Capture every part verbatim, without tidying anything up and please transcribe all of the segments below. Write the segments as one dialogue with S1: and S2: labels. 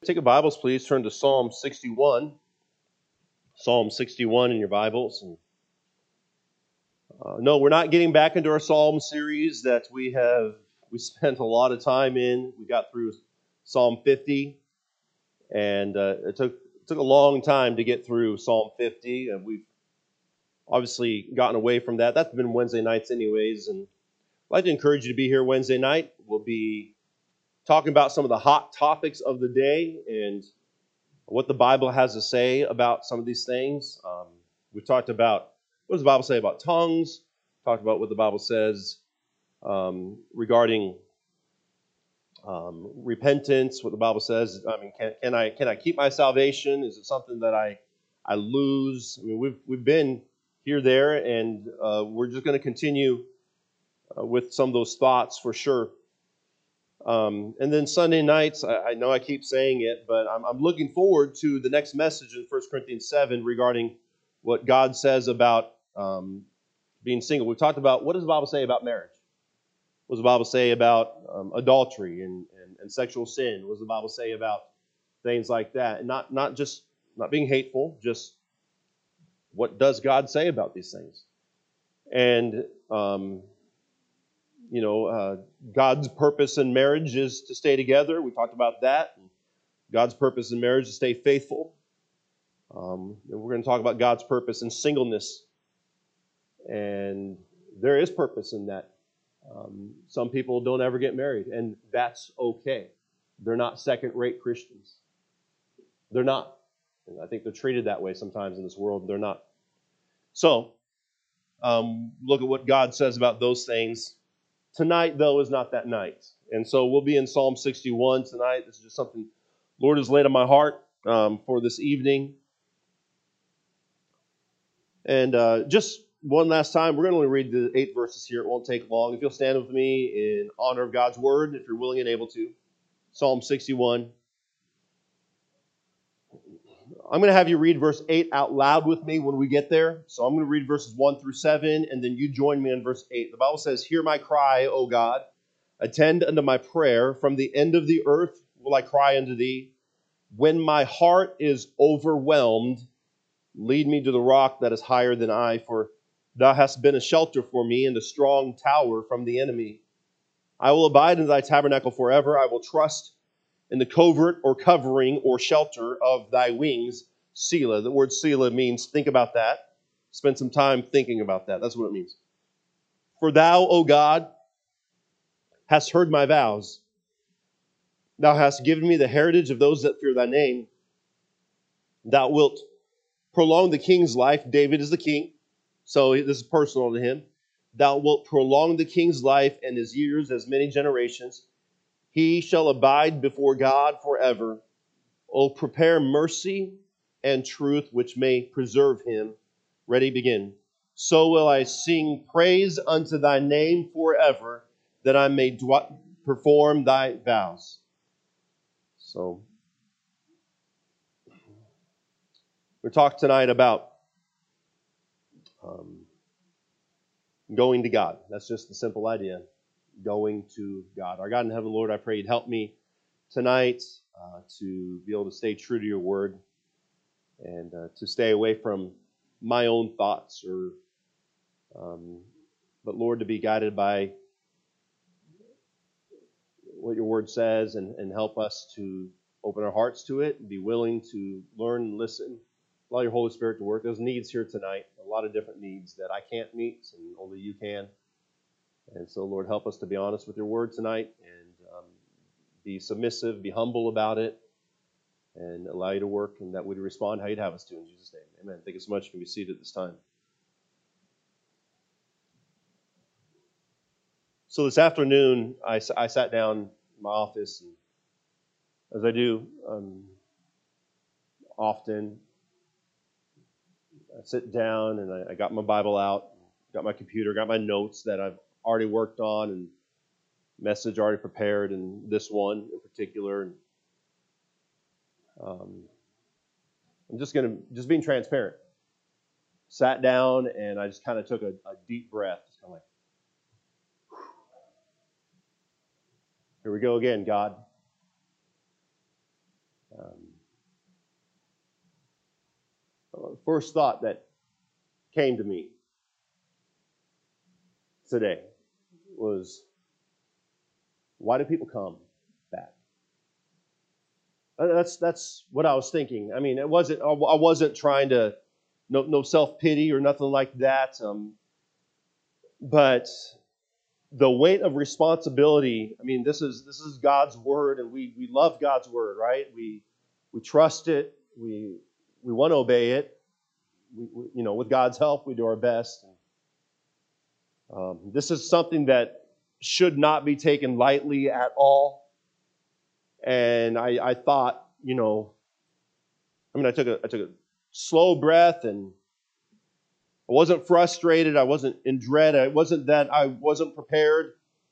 S1: Take your Bibles, please. Turn to Psalm sixty-one. Psalm sixty-one in your Bibles. And, uh, no, we're not getting back into our Psalm series that we have we spent a lot of time in. We got through Psalm fifty, and uh, it took it took a long time to get through Psalm fifty, and we've obviously gotten away from that. That's been Wednesday nights, anyways. And I'd like to encourage you to be here Wednesday night. We'll be talking about some of the hot topics of the day and what the Bible has to say about some of these things. Um, we've talked about what does the Bible say about tongues, talked about what the Bible says um, regarding um, repentance, what the Bible says. I mean, can, can I can I keep my salvation? Is it something that I I lose? I mean, we've we've been here, there, and uh, we're just going to continue uh, with some of those thoughts for sure. Um, and then Sunday nights, I, I know I keep saying it, but I'm, I'm looking forward to the next message in First Corinthians seven regarding what God says about um, being single. We've talked about what does the Bible say about marriage? What does the Bible say about um, adultery and, and, and sexual sin? What does the Bible say about things like that? And not, not just not being hateful, just what does God say about these things? And um, You know, uh, God's purpose in marriage is to stay together. We talked about that. God's purpose in marriage is to stay faithful. Um, and we're going to talk about God's purpose in singleness. And there is purpose in that. Um, some people don't ever get married, and that's okay. They're not second-rate Christians. They're not. And I think they're treated that way sometimes in this world. They're not. So, um, look at what God says about those things. Tonight, though, is not that night. And so we'll be in Psalm sixty-one tonight. This is just something the Lord has laid on my heart um, for this evening. And uh, just one last time, we're going to only read the eight verses here. It won't take long. If you'll stand with me in honor of God's word, if you're willing and able to. Psalm sixty-one. I'm going to have you read verse eight out loud with me when we get there. So I'm going to read verses one through seven, and then you join me in verse eight. The Bible says, "Hear my cry, O God. Attend unto my prayer. From the end of the earth will I cry unto thee. When my heart is overwhelmed, lead me to the rock that is higher than I, for thou hast been a shelter for me and a strong tower from the enemy. I will abide in thy tabernacle forever. I will trust in the covert or covering or shelter of thy wings." Selah. The word Selah means think about that. Spend some time thinking about that. That's what it means. "For thou, O God, hast heard my vows. Thou hast given me the heritage of those that fear thy name. Thou wilt prolong the king's life." David is the king, so this is personal to him. "Thou wilt prolong the king's life and his years as many generations. He shall abide before God forever. O prepare mercy and truth, which may preserve him." Ready, begin. "So will I sing praise unto thy name forever, that I may dw- perform thy vows." So, we're talking tonight about um, going to God. That's just the simple idea. Going to God. Our God in heaven, Lord, I pray you'd help me tonight uh, to be able to stay true to your word and uh, to stay away from my own thoughts, or, um, but Lord, to be guided by what your word says, and, and help us to open our hearts to it and be willing to learn and listen. Allow your Holy Spirit to work. There's needs here tonight, a lot of different needs that I can't meet and only you can. And so, Lord, help us to be honest with your word tonight and um, be submissive, be humble about it, and allow you to work, and that we'd respond how you'd have us to. In Jesus' name, amen. Thank you so much. You can be seated at this time. So this afternoon, I, I sat down in my office, and as I do um, often, I sit down and I, I got my Bible out, got my computer, got my notes that I've already worked on, and message already prepared, and this one in particular. And, um, I'm just gonna just being transparent. Sat down and I just kind of took a, a deep breath, just kind of like, here we go again, God. first thought that came to me today was, why do people come back? That's that's what I was thinking. I mean, it wasn't. I wasn't trying to no no self pity or nothing like that. Um, but the weight of responsibility. I mean, this is this is God's word, and we we love God's word, right? We we trust it. We we want to obey it. We, we, you know, with God's help, we do our best. Um, this is something that should not be taken lightly at all. And I, I thought, you know, I mean, I took a I took a slow breath, and I wasn't frustrated. I wasn't in dread. It wasn't that I wasn't prepared.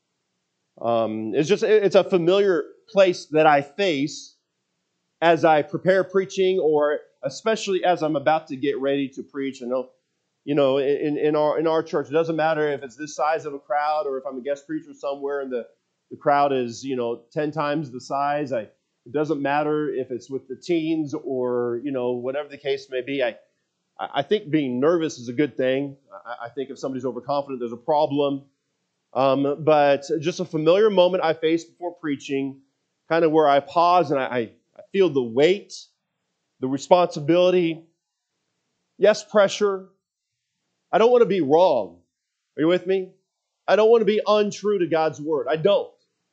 S1: Um, it's just it's a familiar place that I face as I prepare preaching, or especially as I'm about to get ready to preach. I know, you know, in, in our in our church, it doesn't matter if it's this size of a crowd or if I'm a guest preacher somewhere and the, the crowd is, you know, ten times the size. I it doesn't matter if it's with the teens or, you know, whatever the case may be. I I think being nervous is a good thing. I, I think if somebody's overconfident, there's a problem. Um, but just a familiar moment I face before preaching, kind of where I pause and I, I, I feel the weight, the responsibility, yes, pressure. I don't want to be wrong. Are you with me? I don't want to be untrue to God's word. I don't.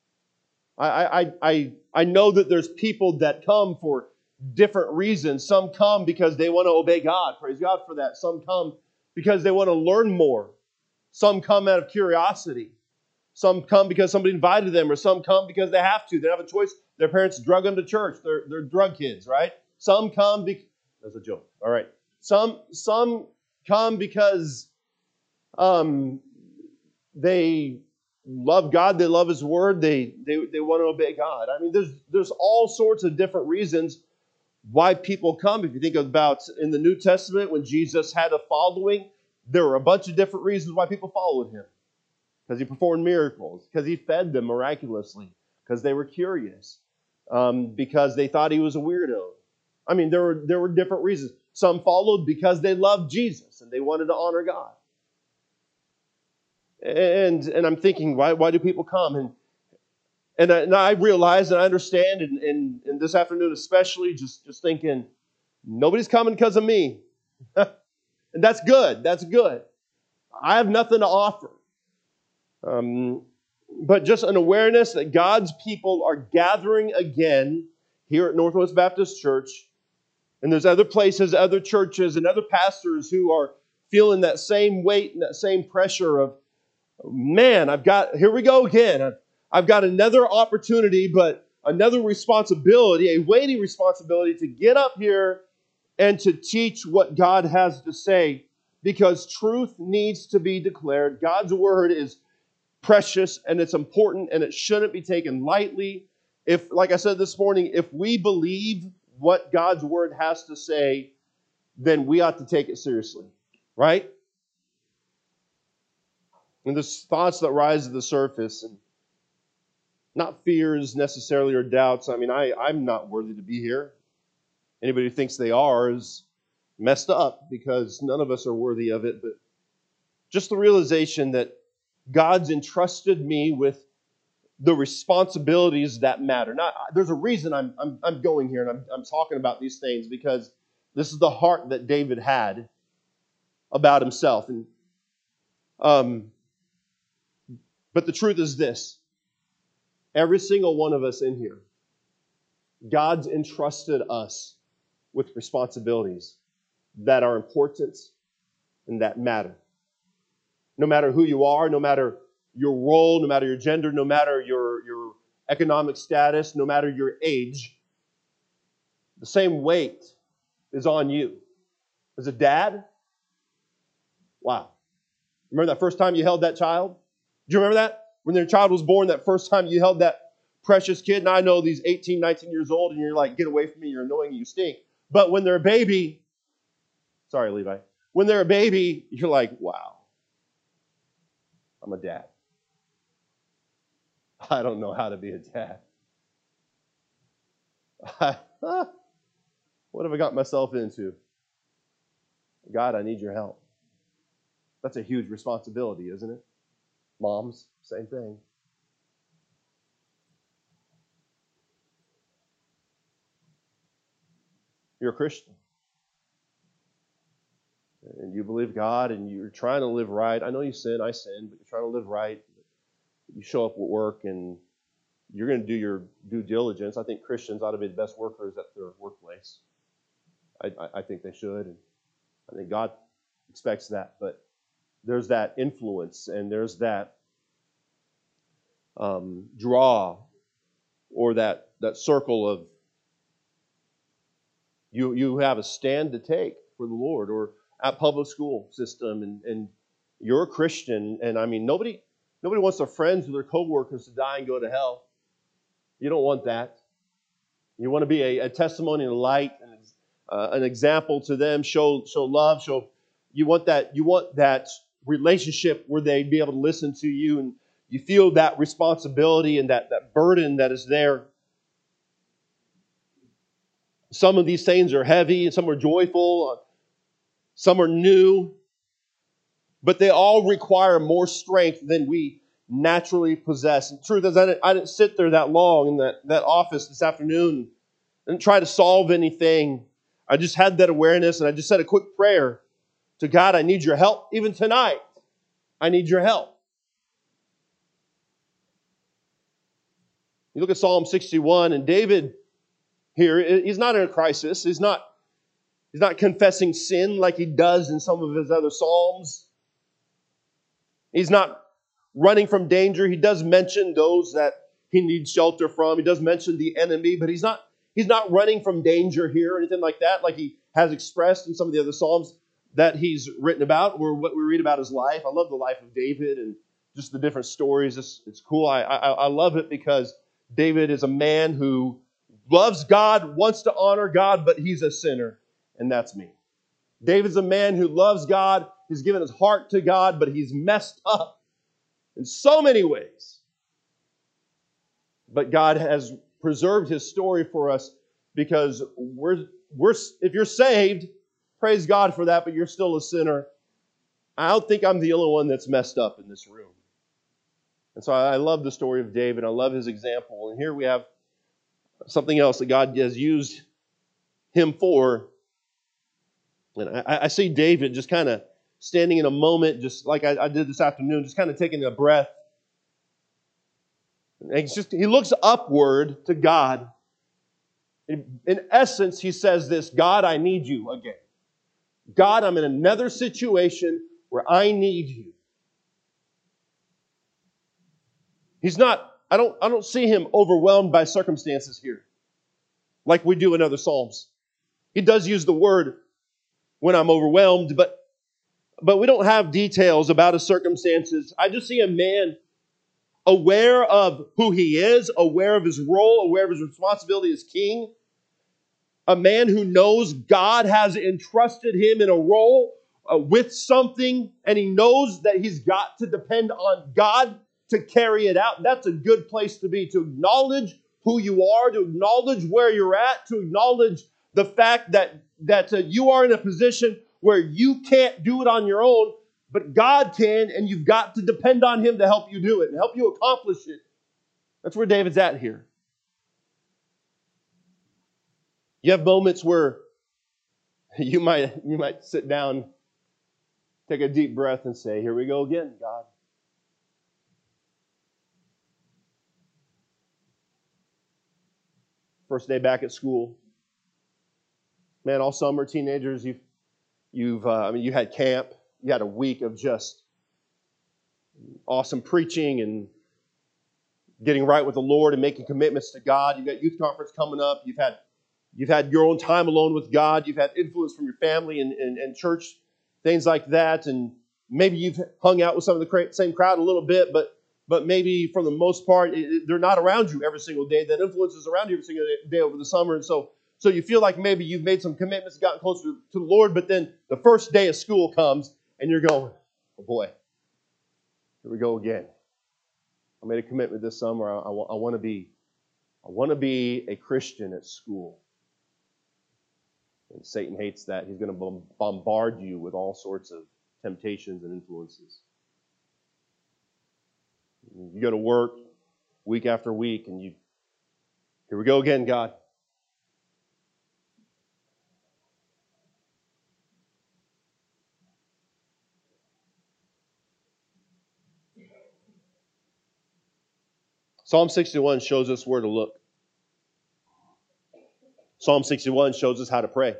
S1: I, I, I, I know that there's people that come for different reasons. Some come because they want to obey God. Praise God for that. Some come because they want to learn more. Some come out of curiosity. Some come because somebody invited them, or some come because they have to. They don't have a choice. Their parents drug them to church. They're, they're drug kids, right? Some come because... That's a joke. All right. Some, some come because um, they... love God, they love His Word, they, they they want to obey God. I mean, there's there's all sorts of different reasons why people come. If you think about in the New Testament, when Jesus had a following, there were a bunch of different reasons why people followed Him. Because He performed miracles, because He fed them miraculously, because they were curious, um, because they thought He was a weirdo. I mean, there were there were different reasons. Some followed because they loved Jesus and they wanted to honor God. And and I'm thinking, why why do people come? And and I, and I realize and I understand, and, and, and this afternoon especially, just, just thinking, nobody's coming because of me. And that's good. That's good. I have nothing to offer. Um, but just an awareness that God's people are gathering again here at Northwest Baptist Church. And there's other places, other churches, and other pastors who are feeling that same weight and that same pressure of, man, I've got, here we go again. I've, I've got another opportunity, but another responsibility, a weighty responsibility to get up here and to teach what God has to say, because truth needs to be declared. God's word is precious and it's important and it shouldn't be taken lightly. If, like I said this morning, if we believe what God's word has to say, then we ought to take it seriously, right? And there's thoughts that rise to the surface, and not fears necessarily or doubts. I mean, I, I'm not worthy to be here. Anybody who thinks they are is messed up, because none of us are worthy of it. But just the realization that God's entrusted me with the responsibilities that matter. Not, there's a reason I'm, I'm, I'm going here and I'm, I'm talking about these things, because this is the heart that David had about himself. And um, but the truth is this. Every single one of us in here, God's entrusted us with responsibilities that are important and that matter. No matter who you are, no matter your role, no matter your gender, no matter your, your economic status, no matter your age, the same weight is on you. As a dad, wow. Remember that first time you held that child? Do you remember that? When their child was born, that first time you held that precious kid? And I know these eighteen, nineteen years old, and you're like, get away from me, you're annoying, you stink. But when they're a baby, sorry, Levi. When they're a baby, you're like, wow, I'm a dad. I don't know how to be a dad. What have I got myself into? God, I need your help. That's a huge responsibility, isn't it? Moms, same thing. You're a Christian. And you believe God and you're trying to live right. I know you sin, I sin, but you're trying to live right. You show up at work and you're going to do your due diligence. I think Christians ought to be the best workers at their workplace. I, I, I think they should. And I think God expects that. But there's that influence and there's that um, draw or that, that circle of you, you have a stand to take for the Lord, or at public school system and, and you're a Christian. And I mean, nobody nobody wants their friends or their coworkers to die and go to hell. You don't want that. You want to be a, a testimony and a light and uh, an example to them. Show show love. Show you want that. You want that relationship where they'd be able to listen to you, and you feel that responsibility and that that burden that is there. Some of these things are heavy, and some are joyful, some are new, but they all require more strength than we naturally possess. And the truth is, I didn't, I didn't sit there that long in that, that office this afternoon and try to solve anything. I just had that awareness, and I just said a quick prayer to God. I need your help. Even tonight, I need your help. You look at Psalm sixty-one, and David here, he's not in a crisis. He's not, he's not confessing sin like he does in some of his other psalms. He's not running from danger. He does mention those that he needs shelter from. He does mention the enemy, but he's not he's not running from danger here or anything like that, like he has expressed in some of the other psalms that he's written about, or what we read about his life. I love the life of David and just the different stories. It's, it's cool. I, I I love it because David is a man who loves God, wants to honor God, but he's a sinner, and that's me. David's a man who loves God. He's given his heart to God, but he's messed up in so many ways. But God has preserved his story for us because we're, we're, if you're saved, praise God for that, but you're still a sinner. I don't think I'm the only one that's messed up in this room. And so I love the story of David. I love his example. And here we have something else that God has used him for. And I, I see David just kind of standing in a moment, just like I, I did this afternoon, just kind of taking a breath. And he's just, he looks upward to God. In, in essence, he says this: God, I need you again. God, I'm in another situation where I need you. He's not, I don't, I don't see him overwhelmed by circumstances here, like we do in other Psalms. He does use the word when I'm overwhelmed, but but we don't have details about his circumstances. I just see a man aware of who he is, aware of his role, aware of his responsibility as king. A man who knows God has entrusted him in a role uh, with something, and he knows that he's got to depend on God to carry it out. That's a good place to be, to acknowledge who you are, to acknowledge where you're at, to acknowledge the fact that, that uh, you are in a position where you can't do it on your own, but God can, and you've got to depend on him to help you do it and help you accomplish it. That's where David's at here. You have moments where you might you might sit down, take a deep breath, and say, here we go again, God. First day back at school. Man, all summer, teenagers, you've, you've uh, I mean, you had camp. You had a week of just awesome preaching and getting right with the Lord and making commitments to God. You've got youth conference coming up. You've had You've had your own time alone with God. You've had influence from your family and, and, and church, things like that. And maybe you've hung out with some of the same crowd a little bit, but but maybe for the most part, it, they're not around you every single day. That influence is around you every single day over the summer. And so, so you feel like maybe you've made some commitments, gotten closer to, to the Lord, but then the first day of school comes and you're going, oh boy, here we go again. I made a commitment this summer. I, I, I want to be, I want to be a Christian at school. And Satan hates that. He's going to bombard you with all sorts of temptations and influences. You go to work week after week, and you, here we go again, God. Psalm sixty-one shows us where to look. Psalm sixty-one shows us how to pray.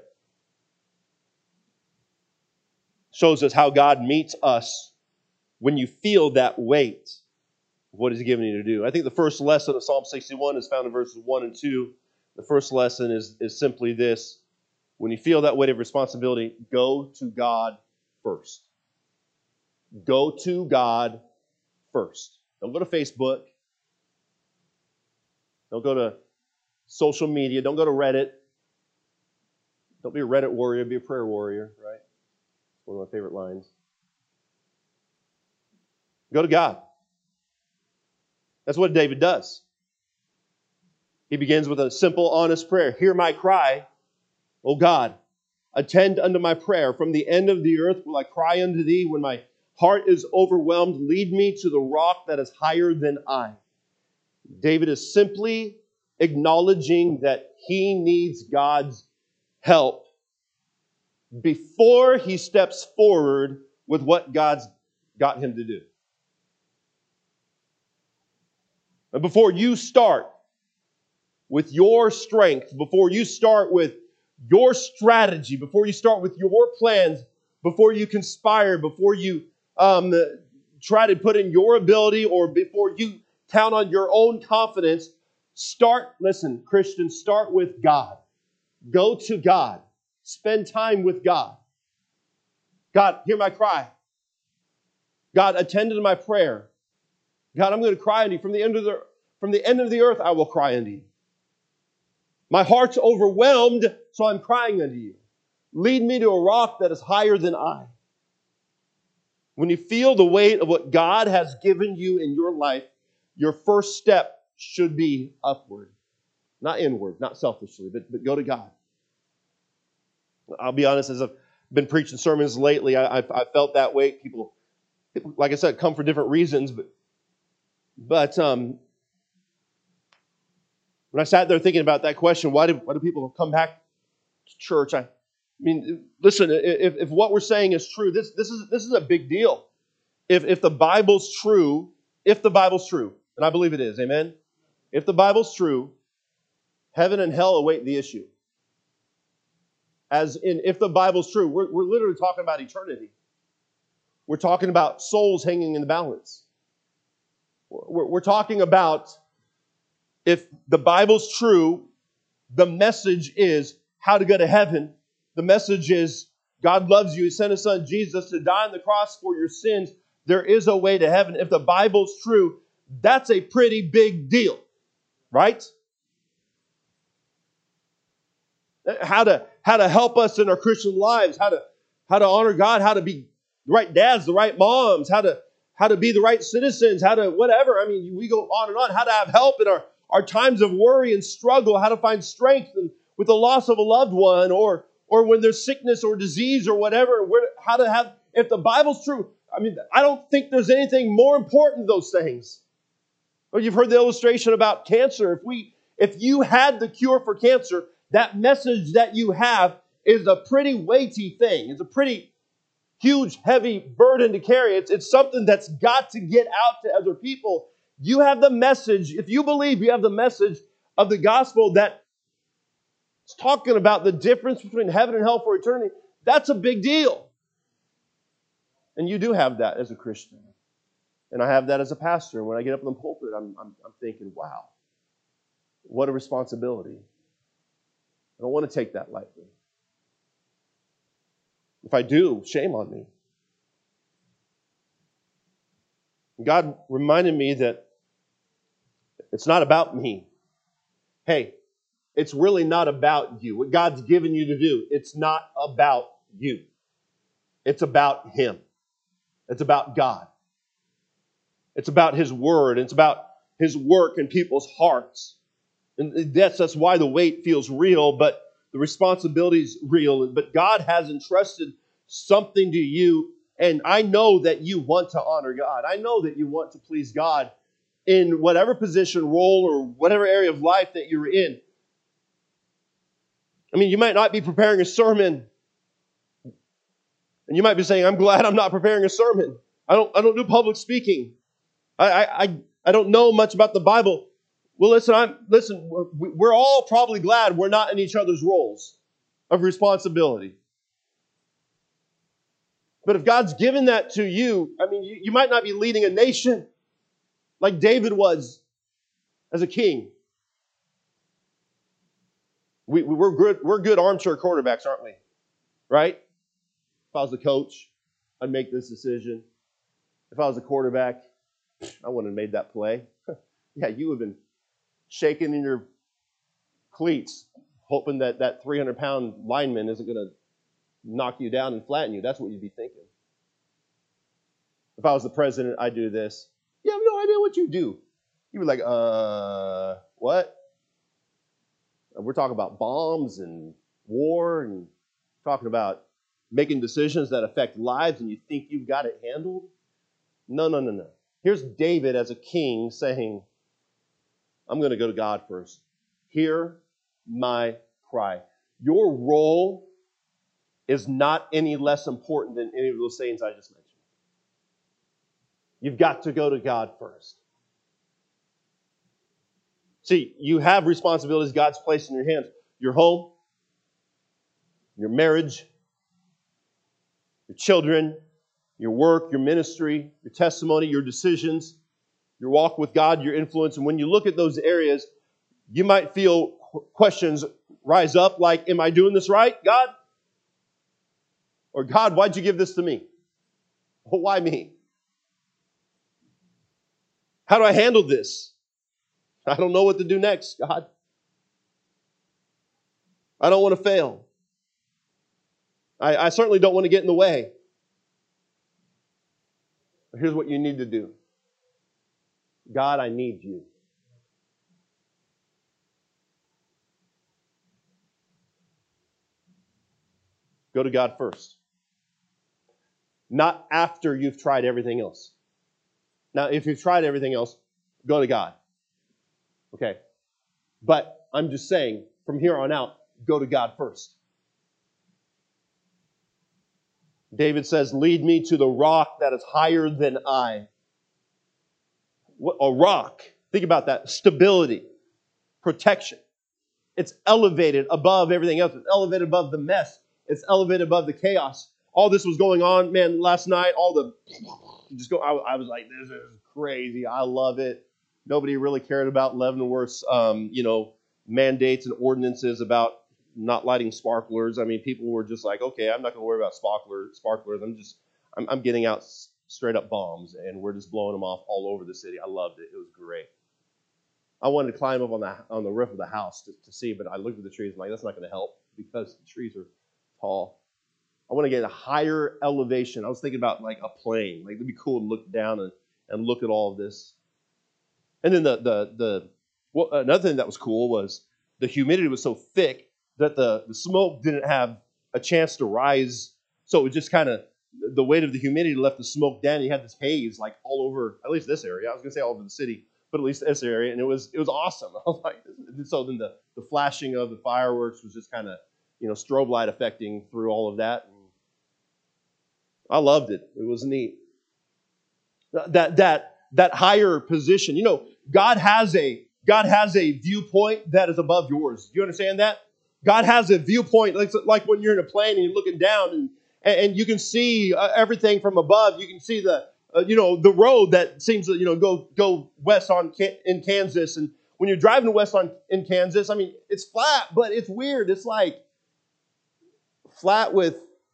S1: Shows us how God meets us when you feel that weight of what He's given you to do. I think the first lesson of Psalm sixty-one is found in verses one and two. The first lesson is, is simply this. When you feel that weight of responsibility, go to God first. Go to God first. Don't go to Facebook. Don't go to social media. Don't go to Reddit. Don't be a Reddit warrior. Be a prayer warrior, right? One of my favorite lines. Go to God. That's what David does. He begins with a simple, honest prayer. Hear my cry, O God. Attend unto my prayer. From the end of the earth will I cry unto thee. When my heart is overwhelmed, lead me to the rock that is higher than I. David is simply acknowledging that he needs God's help before he steps forward with what God's got him to do. And before you start with your strength, before you start with your strategy, before you start with your plans, before you conspire, before you um, try to put in your ability, or before you count on your own confidence, start, listen, Christians, start with God. Go to God. Spend time with God. God, hear my cry. God, attend to my prayer. God, I'm going to cry unto you. From the end of the, from the end of the earth, I will cry unto you. My heart's overwhelmed, so I'm crying unto you. Lead me to a rock that is higher than I. When you feel the weight of what God has given you in your life, your first step should be upward. Not inward, not selfishly, but, but go to God. I'll be honest, as I've been preaching sermons lately, I, I've, I've felt that weight. People, people, like I said, come for different reasons. But, but um, when I sat there thinking about that question, why do, why do people come back to church? I, I mean, listen, if, if what we're saying is true, this, this is this is a big deal. If, if the Bible's true, if the Bible's true, and I believe it is, amen? If the Bible's true, heaven and hell await the issue. As in, if the Bible's true, we're, we're literally talking about eternity. We're talking about souls hanging in the balance. We're, we're talking about, if the Bible's true, the message is how to go to heaven. The message is God loves you. He sent His Son Jesus to die on the cross for your sins. There is a way to heaven. If the Bible's true, that's a pretty big deal, right? How to how to help us in our Christian lives, how to how to honor God, how to be the right dads, the right moms, how to how to be the right citizens, how to whatever. I mean, we go on and on. How to have help in our, our times of worry and struggle, how to find strength and, with the loss of a loved one, or or when there's sickness or disease or whatever. Where, how to have, if the Bible's true, I mean, I don't think there's anything more important than those things. Well, you've heard the illustration about cancer. If we if you had the cure for cancer, that message that you have is a pretty weighty thing. It's a pretty huge, heavy burden to carry. It's, it's something that's got to get out to other people. You have the message, if you believe you have the message of the gospel that's talking about the difference between heaven and hell for eternity, that's a big deal. And you do have that as a Christian. And I have that as a pastor. And when I get up in the pulpit, I'm, I'm, I'm thinking, wow, what a responsibility. I don't want to take that lightly. If I do, shame on me. God reminded me that it's not about me. Hey, it's really not about you. What God's given you to do, it's not about you. It's about Him. It's about God. It's about His Word. It's about His work in people's hearts. And yes, that's why the weight feels real, but The responsibility is real, but God has entrusted something to you, and I know that you want to honor God. I know that you want to please God in whatever position, role, or whatever area of life that you're in. I mean, you might not be preparing a sermon, and you might be saying, I'm glad I'm not preparing a sermon. I don't, I don't do public speaking. I, I, I, I don't know much about the Bible. Well, listen, I'm, listen, we're, we're all probably glad we're not in each other's roles of responsibility. But if God's given that to you, I mean, you, you might not be leading a nation like David was as a king. We, we, we're good, we're good armchair quarterbacks, aren't we? Right? If I was the coach, I'd make this decision. If I was a quarterback, I wouldn't have made that play. Yeah, you would have been shaking in your cleats, hoping that that three hundred pound lineman isn't going to knock you down and flatten you. That's what you'd be thinking. If I was the president, I'd do this. You have no idea what you do. You'd be like, uh, what? And we're talking about bombs and war and talking about making decisions that affect lives, and you think you've got it handled? No, no, no, no. Here's David as a king saying, I'm going to go to God first. Hear my cry. Your role is not any less important than any of those things I just mentioned. You've got to go to God first. See, you have responsibilities God's placed in your hands. Your home, your marriage, your children, your work, your ministry, your testimony, your decisions, your walk with God, your influence. And when you look at those areas, you might feel questions rise up like, am I doing this right, God? Or, God, why'd you give this to me? Well, why me? How do I handle this? I don't know what to do next, God. I don't want to fail. I, I certainly don't want to get in the way. But here's what you need to do. God, I need you. Go to God first. Not after you've tried everything else. Now, if you've tried everything else, go to God. Okay. But I'm just saying, from here on out, go to God first. David says, lead me to the rock that is higher than I. What, a rock. Think about that. Stability. Protection. It's elevated above everything else. It's elevated above the mess. It's elevated above the chaos. All this was going on, man, last night, all the, just go, I, I was like, this is crazy. I love it. Nobody really cared about Leavenworth's, um, you know, mandates and ordinances about not lighting sparklers. I mean, people were just like, okay, I'm not going to worry about sparklers. Sparklers. I'm just, I'm, I'm getting out straight up bombs, and we're just blowing them off all over the city. I loved it. It was great. I wanted to climb up on the on the roof of the house to, to see, but I looked at the trees and I'm like, that's not going to help because the trees are tall. I want to get a higher elevation. I was thinking about like a plane. Like it'd be cool to look down and, and look at all of this. And then the the the well, another thing that was cool was the humidity was so thick that the, the smoke didn't have a chance to rise. So it just kind of, the weight of the humidity left the smoke down. You had this haze like all over, at least this area. I was going to say all over the city, but at least this area. And it was it was awesome. I was like, so then the, the flashing of the fireworks was just kind of, you know, strobe light affecting through all of that. And I loved it. It was neat. That that that higher position. You know, God has a God has a viewpoint that is above yours. Do you understand that? God has a viewpoint, like, like when you're in a plane and you're looking down and, and you can see uh, everything from above. You can see the, uh, you know, the road that seems to, you know, go go west on in Kansas. And when you're driving west on in Kansas, I mean, it's flat, but it's weird. It's like flat with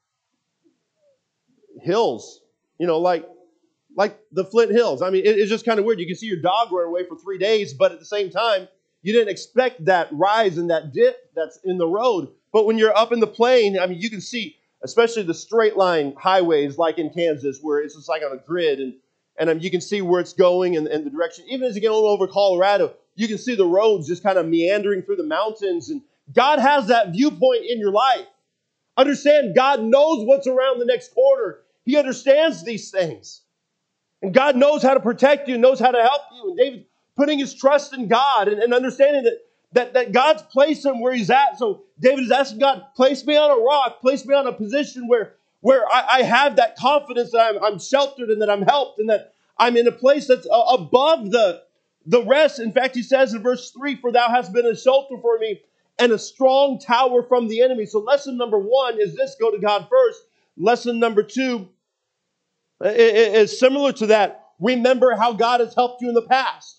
S1: hills, you know, like like the Flint Hills. I mean, it, it's just kind of weird. You can see your dog run away for three days, but at the same time, you didn't expect that rise and that dip that's in the road. But when you're up in the plane, I mean, you can see, especially the straight line highways like in Kansas, where it's just like on a grid, and, and um, you can see where it's going and, and the direction. Even as you get on over Colorado, you can see the roads just kind of meandering through the mountains, and God has that viewpoint in your life. Understand, God knows what's around the next corner. He understands these things. And God knows how to protect you, knows how to help you. And David's putting his trust in God and, and understanding that, that, that God's placed him where he's at. So David is asking God, place me on a rock, place me on a position where, where I, I have that confidence that I'm, I'm sheltered and that I'm helped and that I'm in a place that's uh, above the, the rest. In fact, he says in verse three, for thou hast been a shelter for me and a strong tower from the enemy. So lesson number one is this: go to God first. Lesson number two is similar to that. Remember how God has helped you in the past.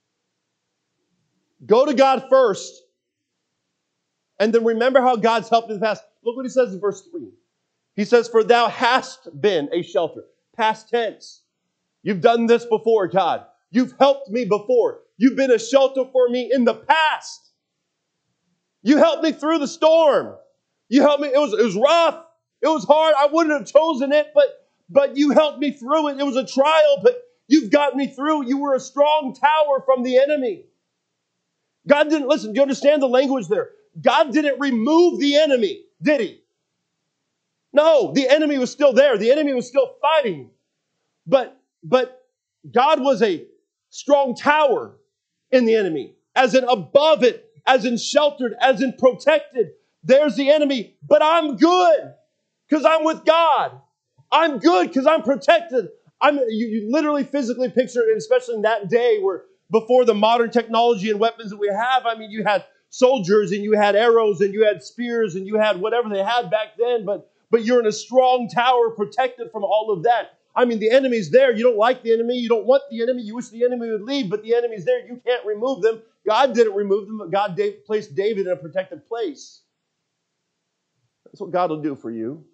S1: Go to God first, and then remember how God's helped you in the past. Look what he says in verse three. He says, for thou hast been a shelter. Past tense. You've done this before, God. You've helped me before. You've been a shelter for me in the past. You helped me through the storm. You helped me. It was, it was rough. It was hard. I wouldn't have chosen it, but, but you helped me through it. It was a trial, but you've got me through. You were a strong tower from the enemy. God didn't, listen, do you understand the language there? God didn't remove the enemy, did he? No, the enemy was still there. The enemy was still fighting. But, but God was a strong tower in the enemy, as in above it, as in sheltered, as in protected. There's the enemy, but I'm good because I'm with God. I'm good because I'm protected. I'm, you, you literally physically picture it, especially in that day where before the modern technology and weapons that we have, I mean, you had soldiers and you had arrows and you had spears and you had whatever they had back then, but, but you're in a strong tower protected from all of that. I mean, the enemy's there. You don't like the enemy. You don't want the enemy. You wish the enemy would leave, but the enemy's there. You can't remove them. God didn't remove them, but God placed David in a protected place. That's what God will do for you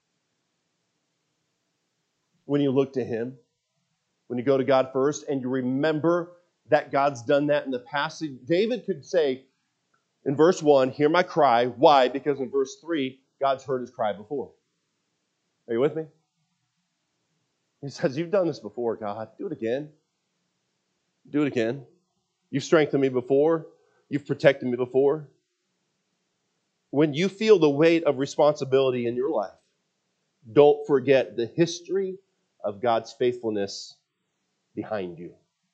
S1: when you look to him, when you go to God first and you remember that God's done that in the past. David could say in verse one, hear my cry. Why? Because in verse three, God's heard his cry before. Are you with me? He says, you've done this before, God. Do it again. Do it again. You've strengthened me before. You've protected me before. When you feel the weight of responsibility in your life, don't forget the history of God's faithfulness behind you.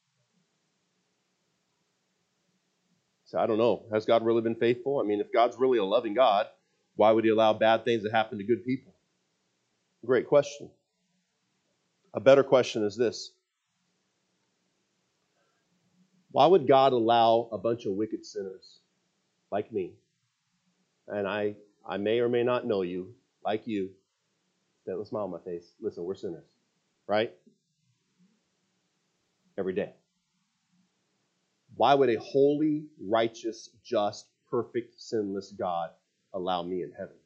S1: So I don't know. Has God really been faithful? I mean, if God's really a loving God, why would he allow bad things to happen to good people? Great question. A better question is this. Why would God allow a bunch of wicked sinners like me, and I, I may or may not know you, like you, that was a smile on my face. Listen, we're sinners, right? Every day. Why would a holy, righteous, just, perfect, sinless God allow me in heaven?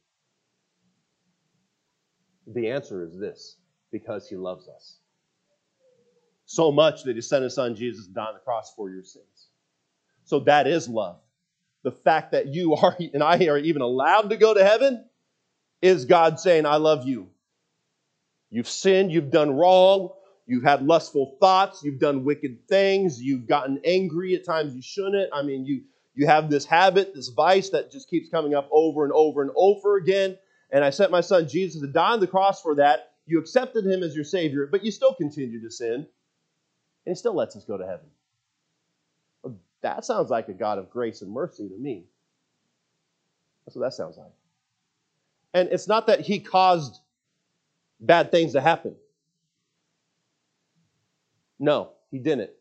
S1: The answer is this: because he loves us. So much that he sent his son Jesus to die on the cross for your sins. So that is love. The fact that you are and I are even allowed to go to heaven is God saying, I love you. You've sinned, you've done wrong, you've had lustful thoughts, you've done wicked things, you've gotten angry at times you shouldn't. I mean, you, you have this habit, this vice that just keeps coming up over and over and over again. And I sent my son Jesus to die on the cross for that. You accepted him as your Savior, but you still continue to sin. And he still lets us go to heaven. Well, that sounds like a God of grace and mercy to me. That's what that sounds like. And it's not that he caused bad things to happen. No, he didn't.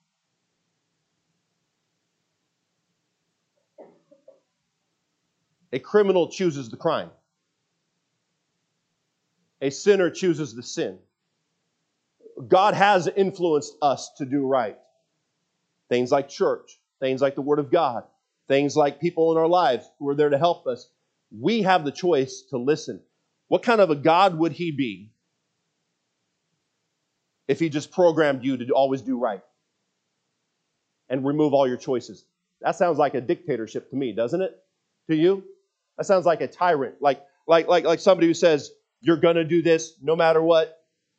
S1: A criminal chooses the crime. A sinner chooses the sin. God has influenced us to do right. Things like church, things like the Word of God, things like people in our lives who are there to help us. We have the choice to listen. What kind of a God would he be if he just programmed you to always do right and remove all your choices? That sounds like a dictatorship to me, doesn't it? To you? That sounds like a tyrant, like, like, like, like somebody who says, you're going to do this no matter what.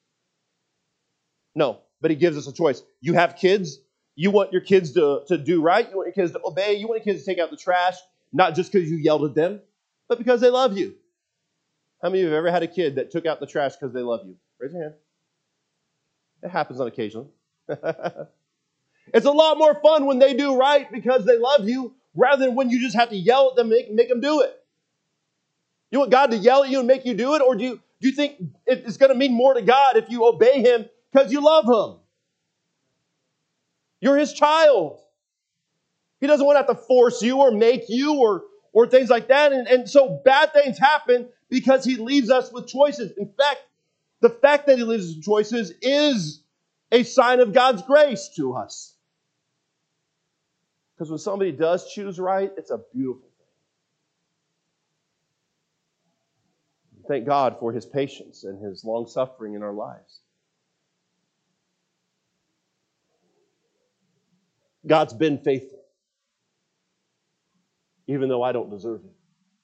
S1: No, but he gives us a choice. You have kids. You want your kids to, to do right. You want your kids to obey. You want your kids to take out the trash. Not just because you yelled at them, but because they love you. How many of you have ever had a kid that took out the trash because they love you? Raise your hand. It happens on occasion. It's a lot more fun when they do right because they love you rather than when you just have to yell at them and make, make them do it. You want God to yell at you and make you do it? Or do you, do you think it's going to mean more to God if you obey Him because you love Him? You're His child. He doesn't want to have to force you or make you or, or things like that. And, and so bad things happen because He leaves us with choices. In fact, the fact that He leaves us with choices is a sign of God's grace to us. Because when somebody does choose right, it's a beautiful thing. Thank God for His patience and His long suffering in our lives. God's been faithful, even though I don't deserve it.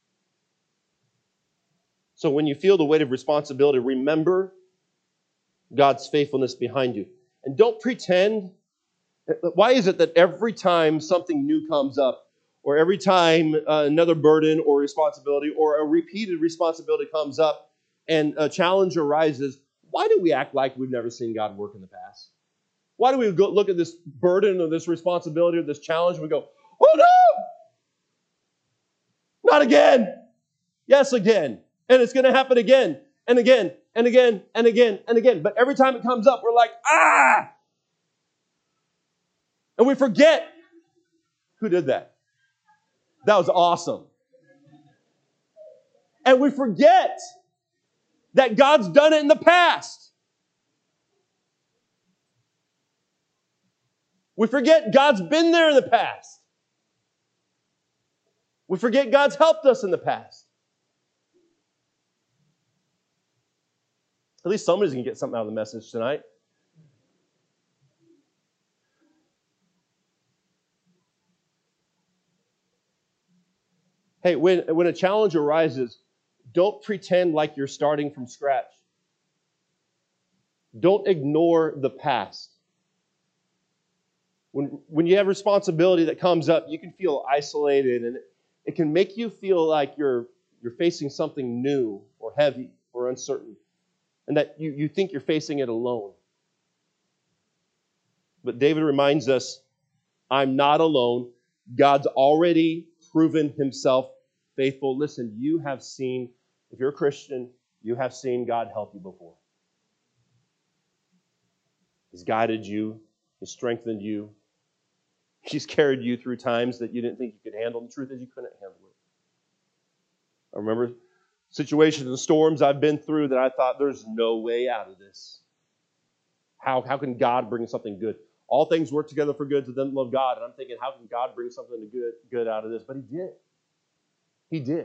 S1: So when you feel the weight of responsibility, remember God's faithfulness behind you. And don't pretend. Why is it that every time something new comes up, or every time uh, another burden or responsibility or a repeated responsibility comes up and a challenge arises, why do we act like we've never seen God work in the past? Why do we go look at this burden or this responsibility or this challenge and we go, oh no! Not again! Yes, again. And it's going to happen again and again and again and again and again. But every time it comes up, we're like, ah! And we forget who did that. That was awesome. And we forget that God's done it in the past. We forget God's been there in the past. We forget God's helped us in the past. At least somebody's going to get something out of the message tonight. Hey, when, when a challenge arises, don't pretend like you're starting from scratch. Don't ignore the past. When, when you have responsibility that comes up, you can feel isolated, and it, it can make you feel like you're, you're facing something new or heavy or uncertain, and that you, you think you're facing it alone. But David reminds us, I'm not alone. God's already proven Himself faithful. Listen, you have seen, if you're a Christian, you have seen God help you before. He's guided you. He's strengthened you. He's carried you through times that you didn't think you could handle. The truth is you couldn't handle it. I remember situations and storms I've been through that I thought there's no way out of this. How, how can God bring something good? All things work together for good to them that love God. And I'm thinking, how can God bring something good, good out of this? But He did. He did.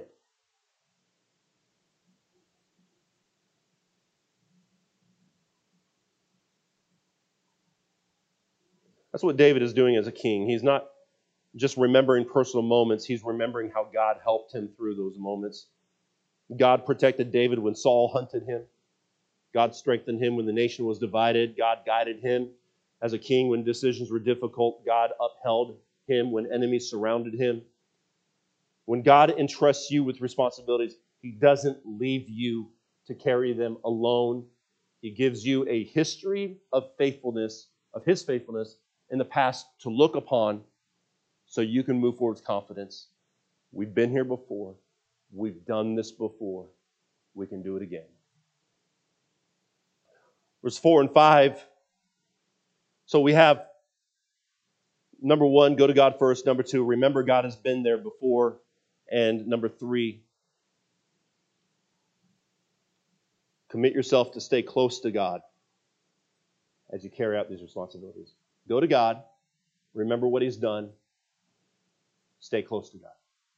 S1: That's what David is doing as a king. He's not just remembering personal moments. He's remembering how God helped him through those moments. God protected David when Saul hunted him. God strengthened him when the nation was divided. God guided him as a king when decisions were difficult. God upheld him when enemies surrounded him. When God entrusts you with responsibilities, He doesn't leave you to carry them alone. He gives you a history of faithfulness, of His faithfulness in the past to look upon so you can move forward with confidence. We've been here before. We've done this before. We can do it again. Verse four and five. So we have, number one, go to God first. Number two, remember God has been there before. And number three, commit yourself to stay close to God as you carry out these responsibilities. Go to God. Remember what He's done. Stay close to God.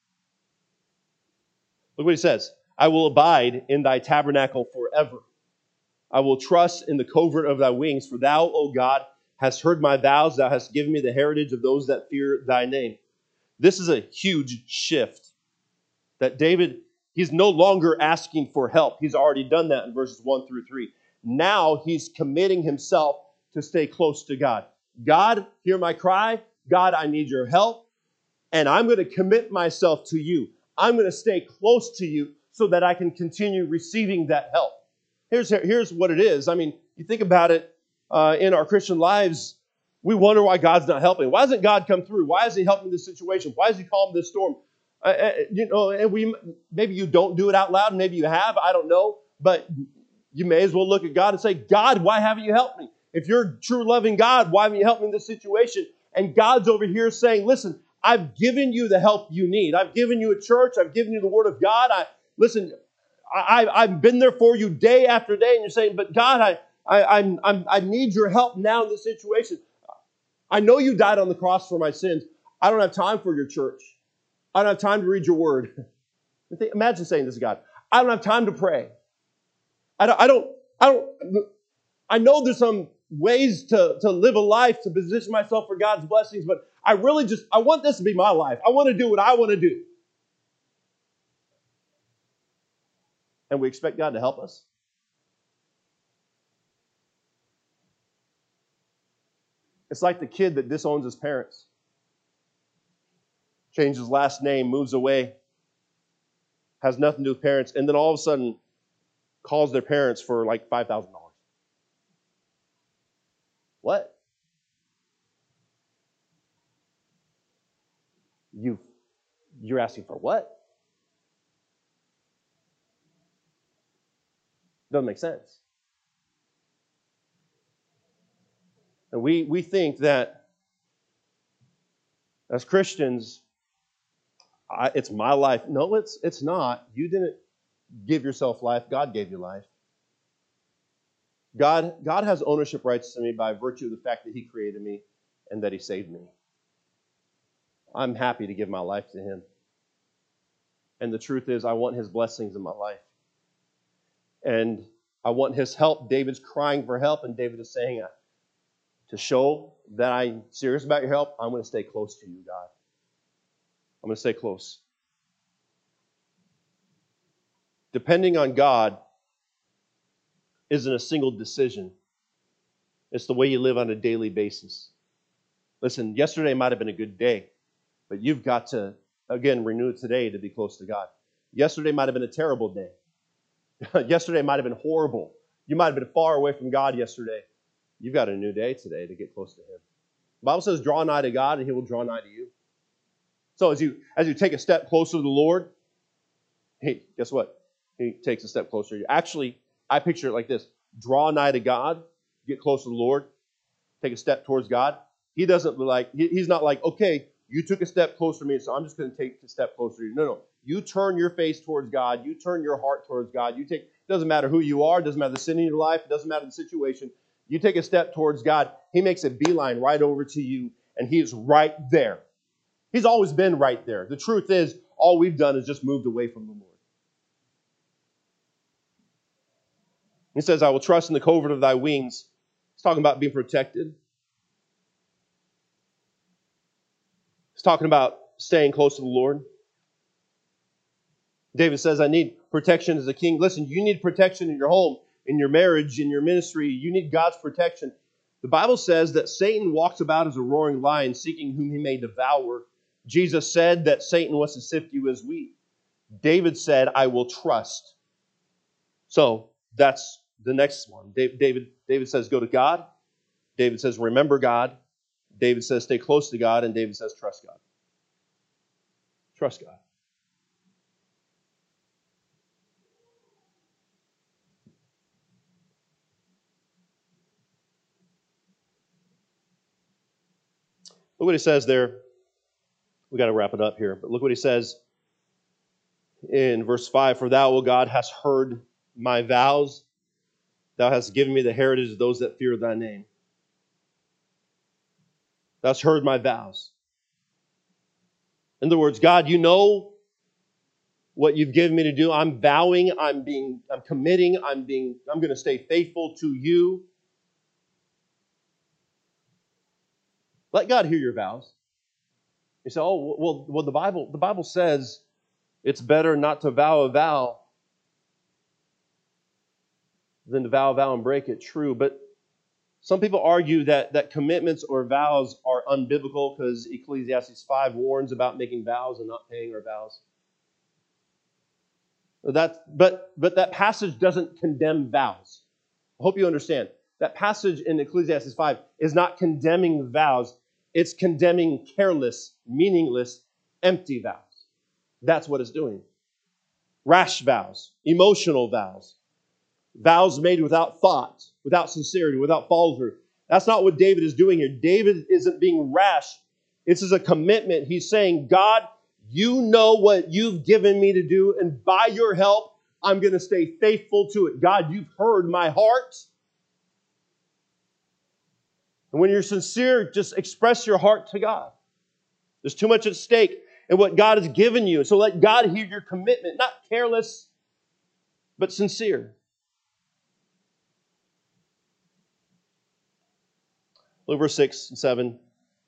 S1: Look what He says. I will abide in Thy tabernacle forever. I will trust in the covert of Thy wings. For Thou, O God, hast heard my vows. Thou hast given me the heritage of those that fear Thy name. This is a huge shift. That David, he's no longer asking for help. He's already done that in verses one through three. Now he's committing himself to stay close to God. God, hear my cry. God, I need your help. and I'm going to commit myself to you. I'm going to stay close to you so that I can continue receiving that help. Here's, here's what it is. I mean, you think about it uh, in our Christian lives, we wonder why God's not helping. Why doesn't God come through? Why is he helping this situation? Why is he calming this storm? Uh, uh, you know, and we maybe you don't do it out loud, maybe you have, I don't know, but you may as well look at God and say, God, why haven't you helped me? If you're a true loving God, why haven't you helped me in this situation? And God's over here saying, listen, I've given you the help you need. I've given you a church. I've given you the Word of God. I listen. I, I've been there for you day after day, and you're saying, "But God, I, I, I'm, I'm, I need your help now in this situation. I know you died on the cross for my sins. I don't have time for your church. I don't have time to read your Word." Imagine saying this to God. I don't have time to pray. I don't. I don't. I don't. I know there's some ways to, to live a life, to position myself for God's blessings, but I really just, I want this to be my life. I want to do what I want to do. And we expect God to help us. It's like the kid that disowns his parents. Changes his last name, moves away, has nothing to do with parents, and then all of a sudden calls their parents for like five thousand dollars. What? You, you're asking for what? Doesn't make sense. And we, we think that as Christians, I, it's my life. No, it's it's not. You didn't give yourself life. God gave you life. God, God has ownership rights to me by virtue of the fact that he created me and that he saved me. I'm happy to give my life to him. And the truth is, I want his blessings in my life. And I want his help. David's crying for help, and David is saying, to show that I'm serious about your help, I'm going to stay close to you, God. I'm going to stay close. Depending on God isn't a single decision. It's the way you live on a daily basis. Listen, yesterday might have been a good day, but you've got to, again, renew today to be close to God. Yesterday might have been a terrible day. Yesterday might have been horrible. You might have been far away from God yesterday. You've got a new day today to get close to him. The Bible says, draw nigh to God, and he will draw nigh to you. So as you as you take a step closer to the Lord, hey, guess what? He takes a step closer to you. Actually, I picture it like this. Draw nigh to God, get close to the Lord, take a step towards God. He doesn't like, he, he's not like, okay, you took a step closer to me, so I'm just going to take a step closer to you. No, no. You turn your face towards God. You turn your heart towards God. You take, it doesn't matter who you are. It doesn't matter the sin in your life. It doesn't matter the situation. You take a step towards God. He makes a beeline right over to you, and he is right there. He's always been right there. The truth is, all we've done is just moved away from the Lord. He says, I will trust in the covert of thy wings. He's talking about being protected. He's talking about staying close to the Lord. David says, I need protection as a king. Listen, you need protection in your home, in your marriage, in your ministry. You need God's protection. The Bible says that Satan walks about as a roaring lion, seeking whom he may devour. Jesus said that Satan wants to sift you as wheat. David said, I will trust. So that's the next one. David, David says, go to God. David says, remember God. David says, stay close to God. And David says, trust God. Trust God. Look what he says there. We got to wrap it up here. But look what he says in verse five. For thou, O God, hast heard my vows. Thou hast given me the heritage of those that fear thy name. Thou hast heard my vows. In other words, God, you know what you've given me to do. I'm vowing, I'm being, I'm committing, I'm being, I'm going to stay faithful to you. Let God hear your vows. You say, oh, well, well, the Bible, the Bible says it's better not to vow a vow than to vow a vow and break it. True, but Some people argue that, that commitments or vows are unbiblical because Ecclesiastes five warns about making vows and not paying our vows. That, but, but that passage doesn't condemn vows. I hope you understand. That passage in Ecclesiastes five is not condemning vows. It's condemning careless, meaningless, empty vows. That's what it's doing. Rash vows, emotional vows, vows made without thought, without sincerity, without follow through. That's not what David is doing here. David isn't being rash. This is a commitment. He's saying, God, you know what you've given me to do, and by your help, I'm going to stay faithful to it. God, you've heard my heart. And when you're sincere, just express your heart to God. There's too much at stake in what God has given you. So let God hear your commitment, not careless, but sincere. Look, verse six and seven.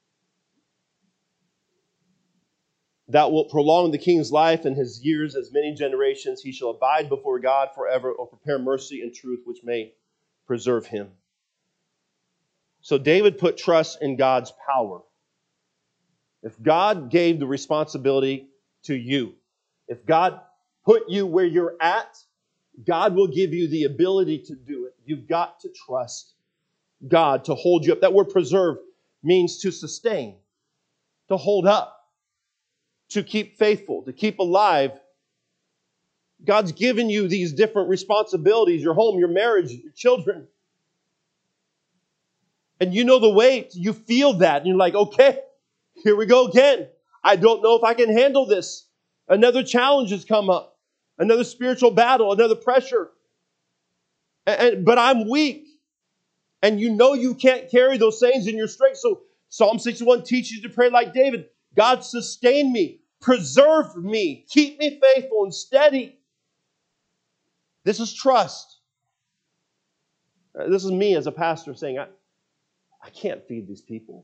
S1: Thou wilt prolong the king's life and his years as many generations. He shall abide before God forever, or prepare mercy and truth, which may preserve him. So David put trust in God's power. If God gave the responsibility to you, if God put you where you're at, God will give you the ability to do it. You've got to trust God to hold you up. That word preserve means to sustain, to hold up, to keep faithful, to keep alive. God's given you these different responsibilities, your home, your marriage, your children. And you know the weight. You feel that. And you're like, okay, here we go again. I don't know if I can handle this. Another challenge has come up. Another spiritual battle, another pressure. And, and, but I'm weak. And you know you can't carry those things in your strength. So Psalm sixty-one teaches you to pray like David. God, sustain me, preserve me, keep me faithful and steady. This is trust. This is me as a pastor saying, I, I can't feed these people.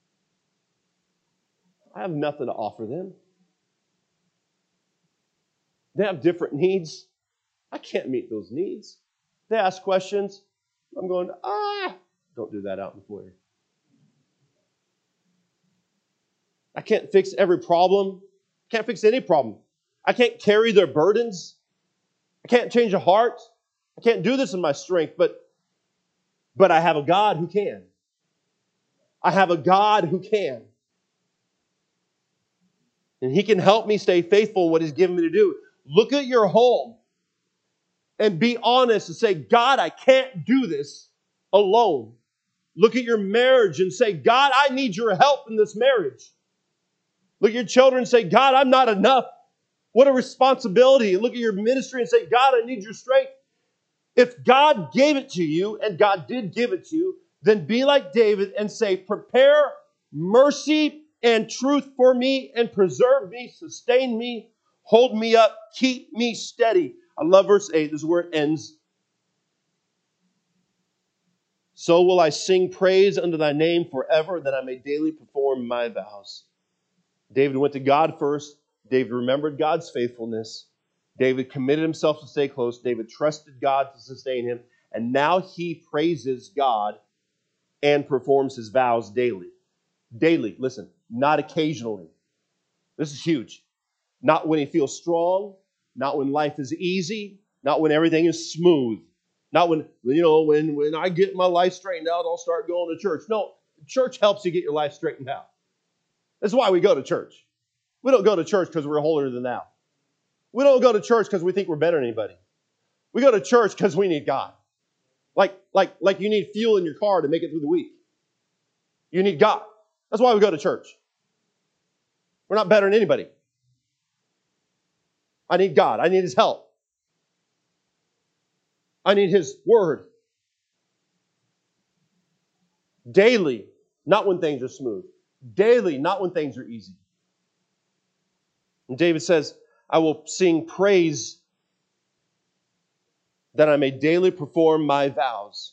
S1: I have nothing to offer them. They have different needs. I can't meet those needs. They ask questions. I'm going, ah, don't do that out in the foyer. I can't fix every problem. I can't fix any problem. I can't carry their burdens. I can't change a heart. I can't do this in my strength, but, but I have a God who can. I have a God who can. And He can help me stay faithful in what He's given me to do. Look at your home and be honest and say, God, I can't do this alone. Look at your marriage and say, God, I need your help in this marriage. Look at your children and say, God, I'm not enough. What a responsibility. And look at your ministry and say, God, I need your strength. If God gave it to you, and God did give it to you, then be like David and say, prepare mercy and truth for me and preserve me, sustain me, hold me up, keep me steady. I love verse eight. This is where it ends. So will I sing praise unto thy name forever, that I may daily perform my vows. David went to God first. David remembered God's faithfulness. David committed himself to stay close. David trusted God to sustain him. And now he praises God and performs his vows daily. Daily, listen, not occasionally. This is huge. Not when he feels strong, not when life is easy, not when everything is smooth. Not when, you know, when, when I get my life straightened out, I'll start going to church. No, church helps you get your life straightened out. That's why we go to church. We don't go to church because we're holier than thou. We don't go to church because we think we're better than anybody. We go to church because we need God. Like, like, like you need fuel in your car to make it through the week. You need God. That's why we go to church. We're not better than anybody. I need God. I need His help. I need His Word. Daily, not when things are smooth. Daily, not when things are easy. And David says, I will sing praise that I may daily perform my vows.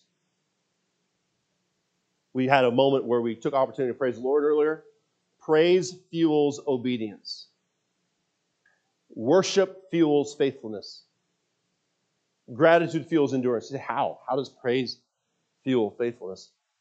S1: We had a moment where we took opportunity to praise the Lord earlier. Praise fuels obedience. Worship fuels faithfulness. Gratitude fuels endurance. How? How does praise fuel faithfulness?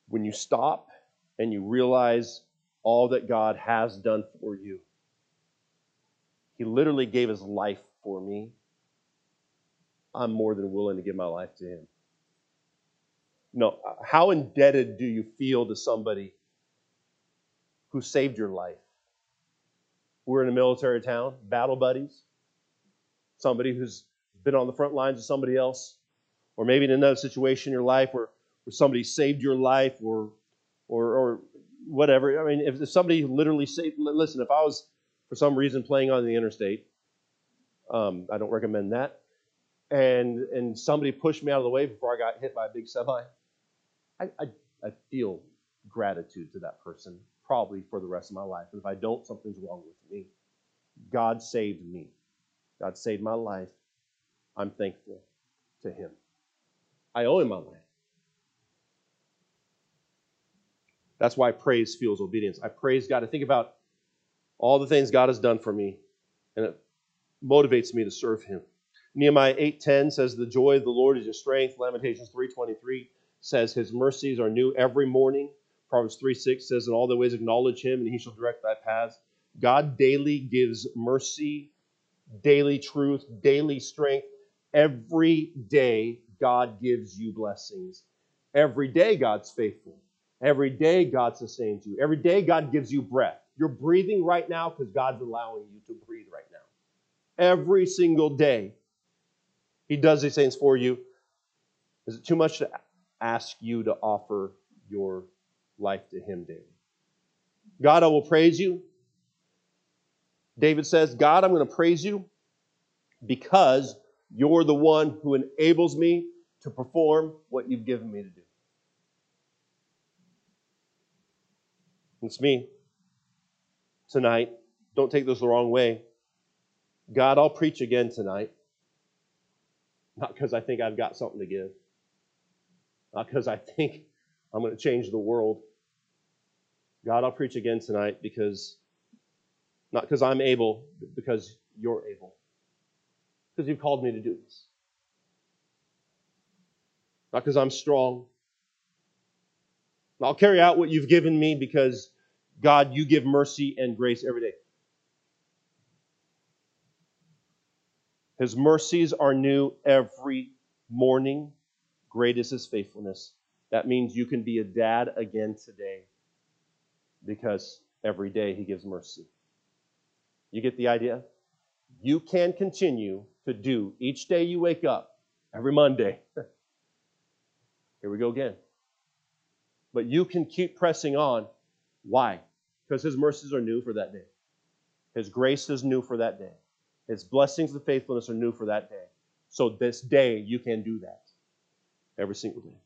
S1: When you stop and you realize all that God has done for you. He literally gave his life for me. I'm more than willing to give my life to him. No, how indebted do you feel to somebody who saved your life? We're in a military town, battle buddies. Somebody who's been on the front lines of somebody else. Or maybe in another situation in your life where, where somebody saved your life or, or, or whatever. I mean, if, if somebody literally saved, listen, if I was for some reason playing on the interstate, um, I don't recommend that, and and somebody pushed me out of the way before I got hit by a big semi, I, I, I feel gratitude to that person, probably for the rest of my life. And if I don't, something's wrong with me. God saved me. God saved my life. I'm thankful to him. I owe him my life. That's why praise fuels obedience. I praise God. I think about all the things God has done for me, and it motivates me to serve him. Nehemiah eight ten says, the joy of the Lord is your strength. Lamentations three twenty-three says, his mercies are new every morning. Proverbs three six says, in all thy ways acknowledge him, and he shall direct thy paths. God daily gives mercy, daily truth, daily strength. Every day, God gives you blessings. Every day, God's faithful. Every day, God sustains you. Every day, God gives you breath. You're breathing right now because God's allowing you to breathe right now. Every single day, he does these things for you. Is it too much to ask you to offer your life to him daily? God, I will praise you. David says, God, I'm going to praise you because you're the one who enables me to perform what you've given me to do. It's me tonight. Don't take this the wrong way. God, I'll preach again tonight. Not because I think I've got something to give. Not because I think I'm going to change the world. God, I'll preach again tonight because, not because I'm able, but because you're able. Because you've called me to do this. Not because I'm strong. I'll carry out what you've given me because, God, you give mercy and grace every day. His mercies are new every morning. Great is his faithfulness. That means you can be a dad again today because every day he gives mercy. You get the idea? You can continue to do each day you wake up, every Monday. Here we go again. But you can keep pressing on. Why? Because his mercies are new for that day. His grace is new for that day. His blessings and faithfulness are new for that day. So this day you can do that every single day.